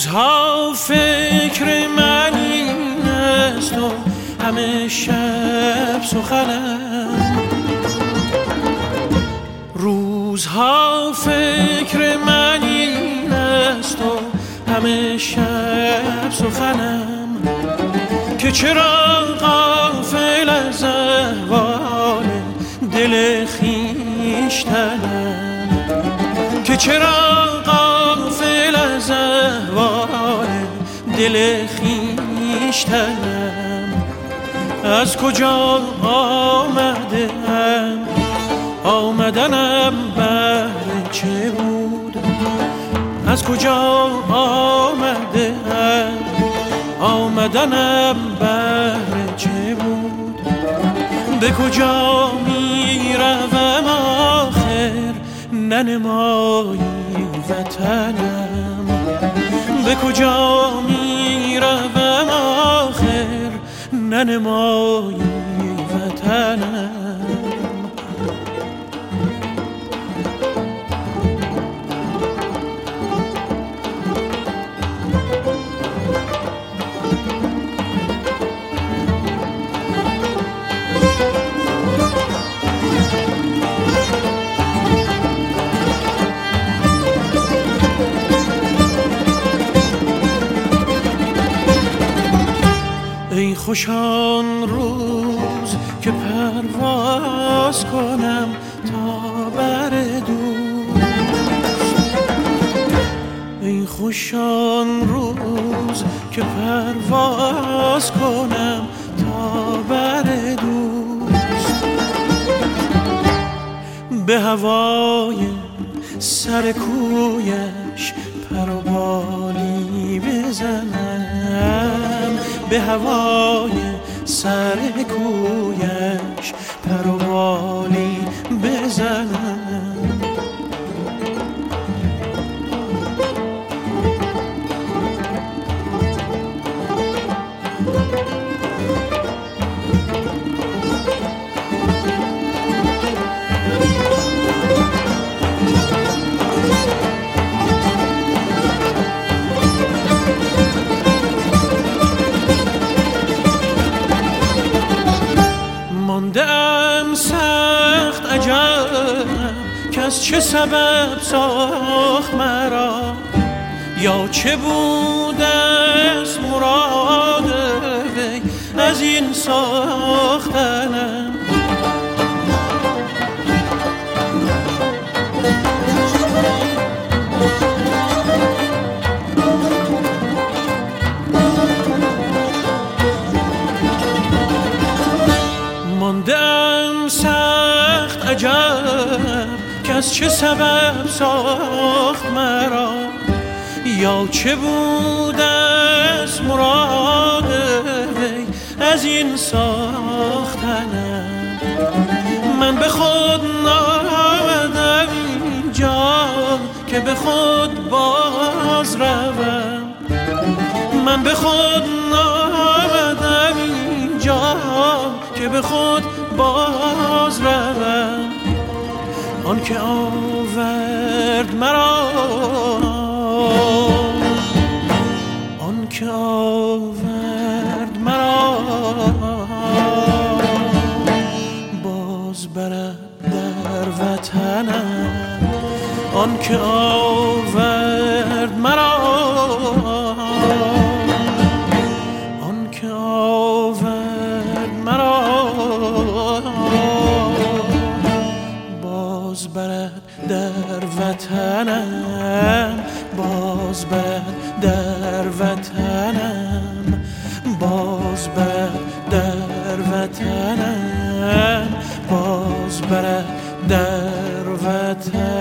روزها فکر من این است و همه شب سخنم، روزها فکر من این است و همه شب سخنم، که چرا غافل از احوال دل خویشتنم، که چرا غافل از احوال دل خویشتنم. از کجا آمدم، آمدنم بهر چه بود؟ از کجا آمدم، آمدنم بهر چه بود؟ به کجا می روم آخر ننمایی وطنم؟ به کجا می روم آخر ننمایی وطنم؟ ای خوشان روز که پرواز کنم تا بر دوست، ای خوشان روز که پرواز کنم تا بر دوست، به هوای سر کویش پر و بالی بزنم، به هوای سر کویش پر و بالی بزنم. ماندم سخت عجب که از چه سبب ساخت مرا، یا چه بود از مراد وی از این ساختنم. ماندم سخت عجب که از چه سبب ساخت مرا، یا چه بود از مراد وی از این ساختنم. من به خود نآمدم اینجا که به خود باز روم، من به خود نآمدم اینجا که به خود باز روم. آن که آورد مرا، آن که آورد مرا باز برد در وطنم، آن که آورد مرا، آن که آورد مرا باز برد در وطنم، باز برد در وطنم، باز برد در وطنم، باز برد در وطنم.